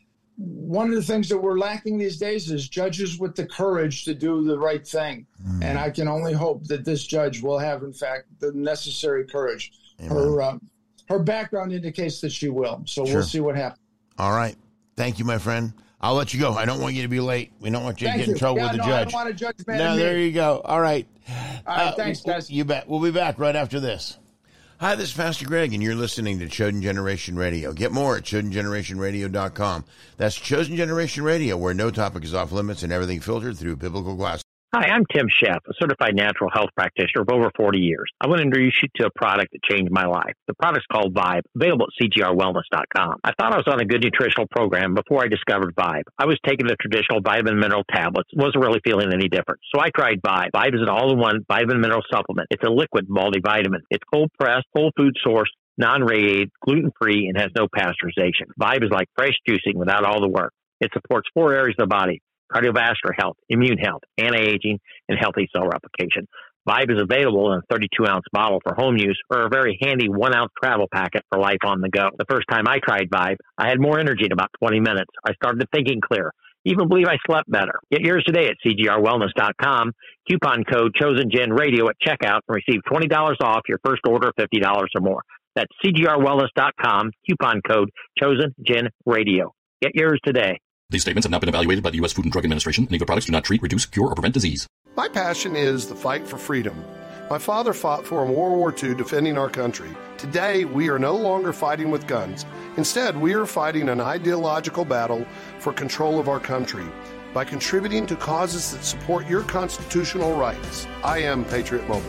D: one of the things that we're lacking these days is judges with the courage to do the right thing. Mm. And I can only hope that this judge will have, in fact, the necessary courage. Amen. Her uh, her background indicates that she will. So sure. We'll see what happens.
A: All right. Thank you, my friend. I'll let you go. I don't want you to be late. We don't want you
D: Thank
A: to get
D: you.
A: in trouble
D: yeah,
A: with the
D: no,
A: judge.
D: I don't want to judge man
A: No, there you go. All right.
D: All right, uh, thanks, guys.
A: You bet. We'll be back right after this. Hi, this is Pastor Greg, and you're listening to Chosen Generation Radio. Get more at chosen generation radio dot com. That's Chosen Generation Radio, where no topic is off limits and everything filtered through biblical glasses.
E: Hi, I'm Tim Sheff, a certified natural health practitioner of over forty years. I want to introduce you to a product that changed my life. The product's called Vibe, available at c g r wellness dot com. I thought I was on a good nutritional program before I discovered Vibe. I was taking the traditional vitamin mineral tablets, wasn't really feeling any different. So I tried Vibe. Vibe is an all-in-one vitamin mineral supplement. It's a liquid multivitamin. It's cold-pressed, whole food source, non-radiated, gluten-free, and has no pasteurization. Vibe is like fresh juicing without all the work. It supports four areas of the body: cardiovascular health, immune health, anti-aging, and healthy cell replication. Vibe is available in a thirty-two ounce bottle for home use or a very handy one ounce travel packet for life on the go. The first time I tried Vibe, I had more energy in about twenty minutes. I started thinking clear. Even believe I slept better. Get yours today at c g r wellness dot com. Coupon code ChosenGenRadio at checkout and receive twenty dollars off your first order of fifty dollars or more. That's c g r wellness dot com. Coupon code ChosenGenRadio. Get yours today.
F: These statements have not been evaluated by the U S Food and Drug Administration, and either products do not treat, reduce, cure, or prevent disease.
B: My passion is the fight for freedom. My father fought for in World War Two defending our country. Today, we are no longer fighting with guns. Instead, we are fighting an ideological battle for control of our country by contributing to causes that support your constitutional rights. I am Patriot Mobile.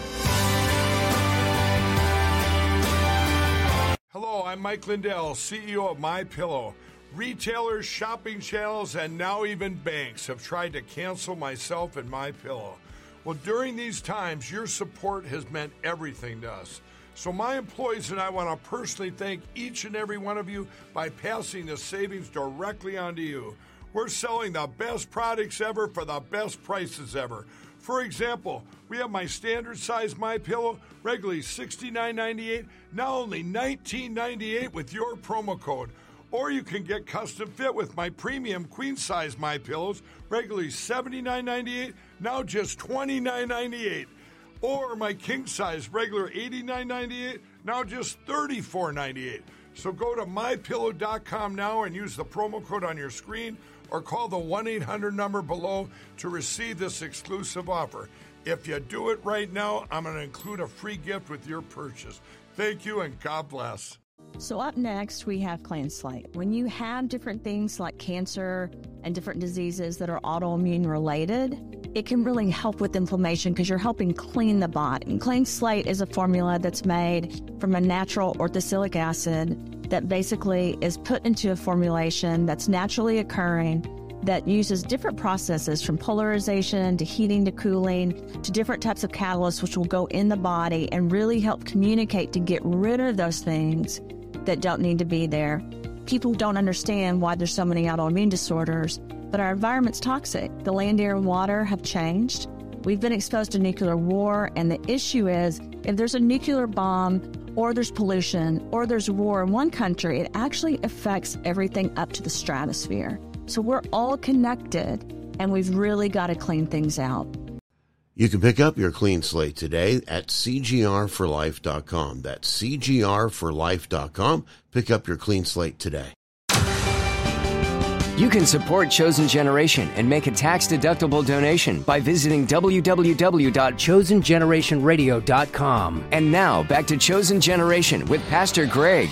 K: Hello, I'm Mike Lindell, C E O of MyPillow. Retailers, shopping channels, and now even banks have tried to cancel myself and MyPillow. Well, during these times, your support has meant everything to us. So my employees and I want to personally thank each and every one of you by passing the savings directly on to you. We're selling the best products ever for the best prices ever. For example, we have my standard size MyPillow, regularly sixty-nine ninety-eight, now only nineteen ninety-eight with your promo code. Or you can get custom fit with my premium queen size MyPillows, regularly seventy-nine ninety-eight, now just twenty-nine ninety-eight. Or my king size, regular eighty-nine ninety-eight, now just thirty-four ninety-eight. So go to my pillow dot com now and use the promo code on your screen, or call the one eight hundred number below to receive this exclusive offer. If you do it right now, I'm going to include a free gift with your purchase. Thank you and God bless.
J: So up next, we have Clean Slate. When you have different things like cancer and different diseases that are autoimmune related, it can really help with inflammation because you're helping clean the body. And Clean Slate is a formula that's made from a natural orthosilic acid that basically is put into a formulation that's naturally occurring that uses different processes from polarization to heating to cooling to different types of catalysts which will go in the body and really help communicate to get rid of those things that don't need to be there. People don't understand why there's so many autoimmune disorders, but our environment's toxic. The land, air, and water have changed. We've been exposed to nuclear war, and the issue is if there's a nuclear bomb or there's pollution or there's war in one country, it actually affects everything up to the stratosphere. So we're all connected, and we've really got to clean things out.
A: You can pick up your Clean Slate today at C G R for life dot com. That's C G R for life dot com. Pick up your Clean Slate today.
I: You can support Chosen Generation and make a tax-deductible donation by visiting w w w dot chosen generation radio dot com. And now, back to Chosen Generation with Pastor Greg.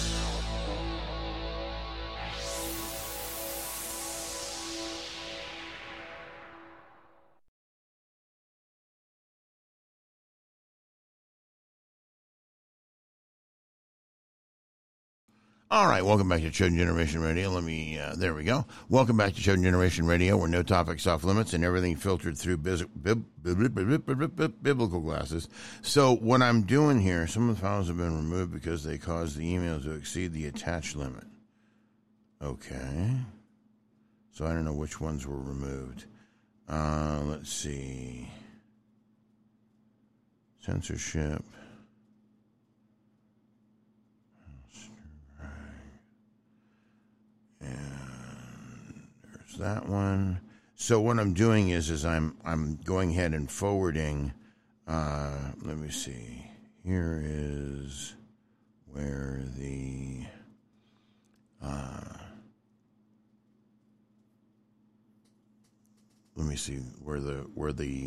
A: All right, welcome back to Chosen Generation Radio. Let me, uh, there we go. Welcome back to Chosen Generation Radio, where no topics off limits and everything filtered through biz- bib- bib- bib- bib- bib- biblical glasses. So what I'm doing here, some of the files have been removed because they caused the email to exceed the attached limit. Okay. So I don't know which ones were removed. Uh, let's see. Censorship. And there's that one. So what I'm doing is, is I'm I'm going ahead and forwarding. Uh, let me see. Here is where the uh, let me see where the where the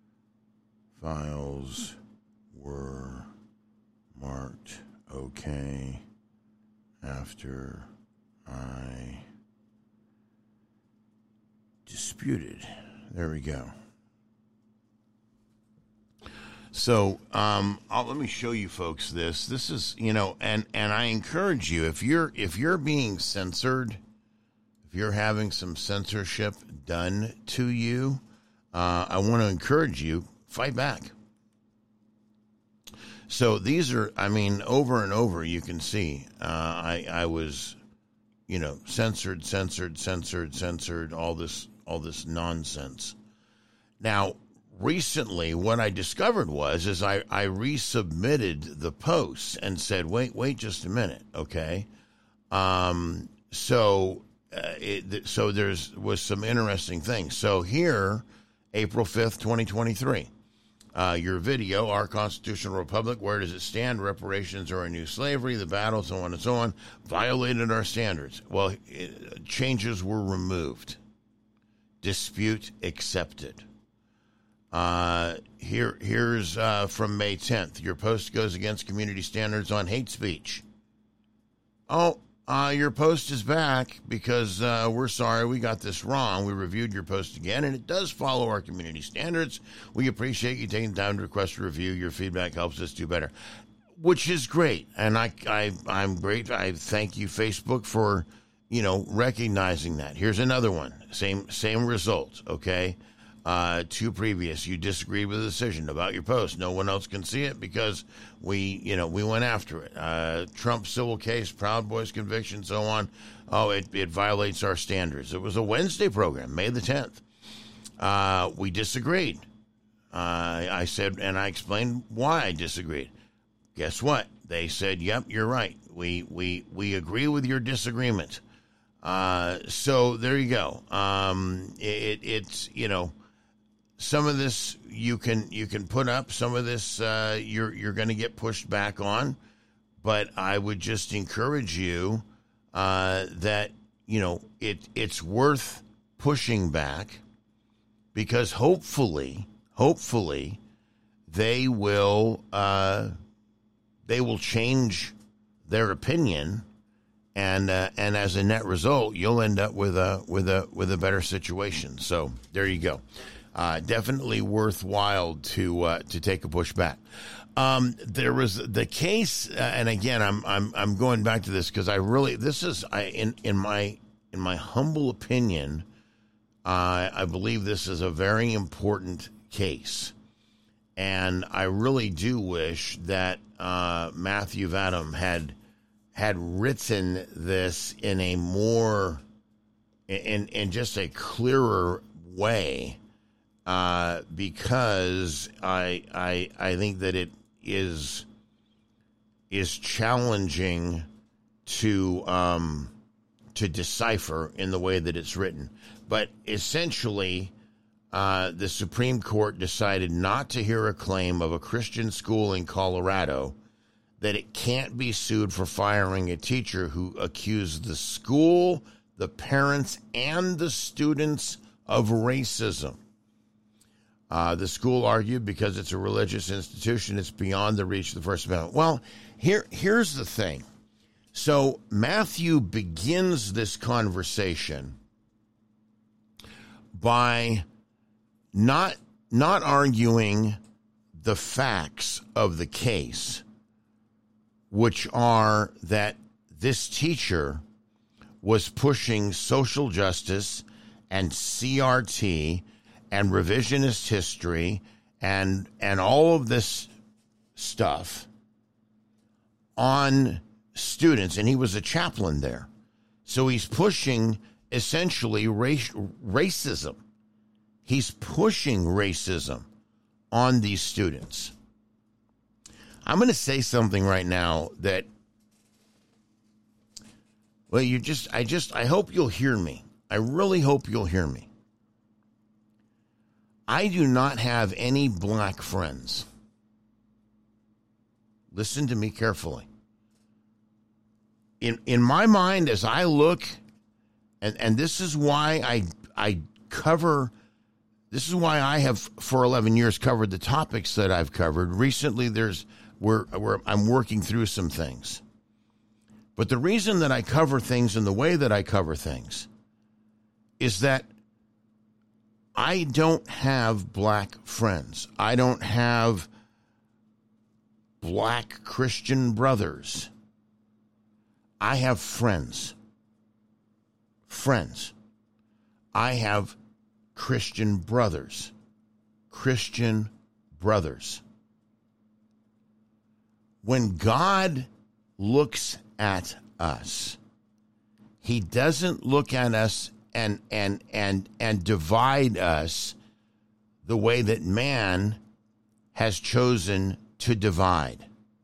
A: files were marked okay after I disputed. There we go. So um, I'll, let me show you folks this. This is, you know, and, and I encourage you, if you're if you're being censored, if you're having some censorship done to you, uh, I want to encourage you, fight back. So these are, I mean, over and over you can see uh, I, I was... you know, censored, censored, censored, censored, all this, all this nonsense. Now, recently, what I discovered was, is I, I resubmitted the posts and said, wait, wait just a minute, okay? Um, so, uh, it, so there's was some interesting things. So here, April fifth, twenty twenty-three. Uh, your video, Our Constitutional Republic, Where Does It Stand? Reparations or a New Slavery, the battle, so on and so on, violated our standards. Well, it, changes were removed. Dispute accepted. Uh, here, here's uh, from May tenth. Your post goes against community standards on hate speech. Oh, uh, your post is back because uh, we're sorry we got this wrong. We reviewed your post again, and it does follow our community standards. We appreciate you taking time to request a review. Your feedback helps us do better, which is great. And I, I, I'm great. I thank you, Facebook, for, you know, recognizing that. Here's another one. Same, same result, okay? Uh, two previous, you disagreed with the decision about your post. No one else can see it because we, you know, we went after it. Uh, Trump civil case, Proud Boys conviction, so on. Oh, it, it violates our standards. It was a Wednesday program, May the tenth. Uh, we disagreed. Uh, I said, and I explained why I disagreed. Guess what? They said, yep, you're right. We, we, we agree with your disagreement. Uh, so there you go. Um, it, it's, you know, some of this you can you can put up. Some of this uh, you're you're going to get pushed back on. But I would just encourage you uh, that you know it it's worth pushing back because hopefully hopefully they will uh, they will change their opinion, and uh, and as a net result, you'll end up with a with a with a better situation. So there you go. Uh, definitely worthwhile to uh, to take a push back. Um, there was the case, uh, and again, I'm I'm I'm going back to this because I really this is I in in my in my humble opinion, uh, I believe this is a very important case, and I really do wish that uh, Matthew Vadum had had written this in a more in in just a clearer way. Uh, because I, I, I think that it is is challenging to um, to decipher in the way that it's written. But essentially, uh, the Supreme Court decided not to hear a claim of a Christian school in Colorado that it can't be sued for firing a teacher who accused the school, the parents, and the students of racism. Uh, the school argued because it's a religious institution, it's beyond the reach of the First Amendment. Well, here, here's the thing. So Matthew begins this conversation by not not arguing the facts of the case, which are that this teacher was pushing social justice and C R T and revisionist history and and all of this stuff on students, and he was a chaplain there. So he's pushing essentially race, racism. He's pushing racism on these students. I'm going to say something right now that, well, you just, I just, I hope you'll hear me. I really hope you'll hear me. I do not have any black friends. Listen to me carefully. In in my mind, as I look, and, and this is why I I cover, this is why I have for eleven years covered the topics that I've covered. Recently, there's where where I'm working through some things. But the reason that I cover things in the way that I cover things is that I don't have black friends. I don't have black Christian brothers. I have friends. Friends. I have Christian brothers. Christian brothers. When God looks at us, he doesn't look at us and and and and divide us the way that man has chosen to divide.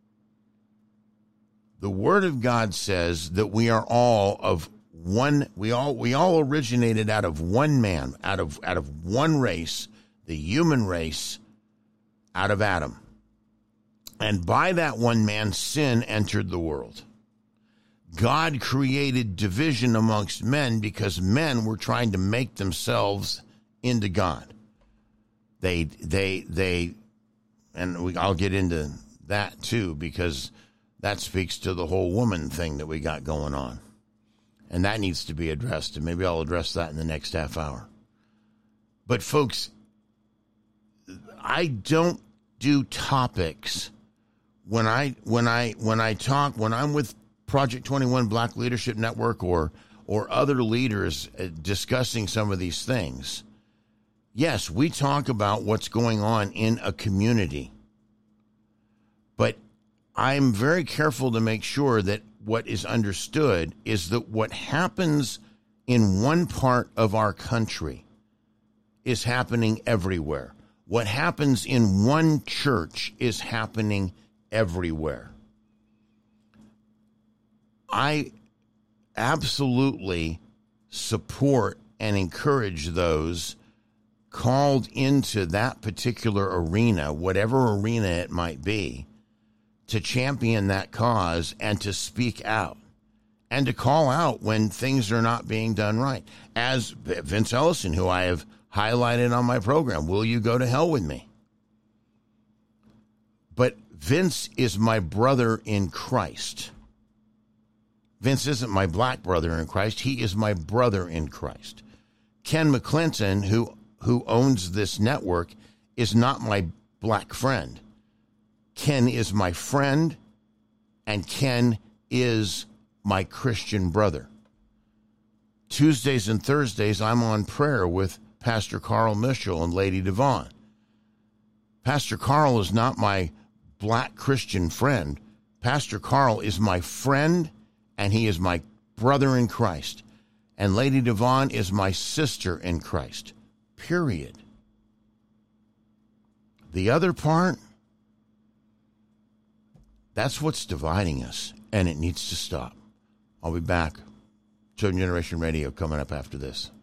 A: The Word of God says that we are all of one, we all we all originated out of one man, out of out of one race, the human race, out of Adam. And by that one man, sin entered the world. God created division amongst men because men were trying to make themselves into God. They, they, they, and we, I'll get into that too, because that speaks to the whole woman thing that we got going on. And that needs to be addressed, and maybe I'll address that in the next half hour. But folks, I don't do topics when I, when I, when I talk, when I'm with Project twenty-one Black Leadership Network or or other leaders discussing some of these things. Yes, we talk about what's going on in a community. But I'm very careful to make sure that what is understood is that what happens in one part of our country is happening everywhere. What happens in one church is happening everywhere. I absolutely support and encourage those called into that particular arena, whatever arena it might be, to champion that cause and to speak out and to call out when things are not being done right. As Vince Ellison, who I have highlighted on my program, Will You Go to Hell With Me? But Vince is my brother in Christ. Vince isn't my black brother in Christ. He is my brother in Christ. Ken McClinton, who, who owns this network, is not my black friend. Ken is my friend, and Ken is my Christian brother. Tuesdays and Thursdays, I'm on prayer with Pastor Carl Mitchell and Lady Devon. Pastor Carl is not my black Christian friend. Pastor Carl is my friend, and he is my brother in Christ. And Lady Devon is my sister in Christ. Period. The other part, that's what's dividing us, and it needs to stop. I'll be back. Chosen Generation Radio coming up after this.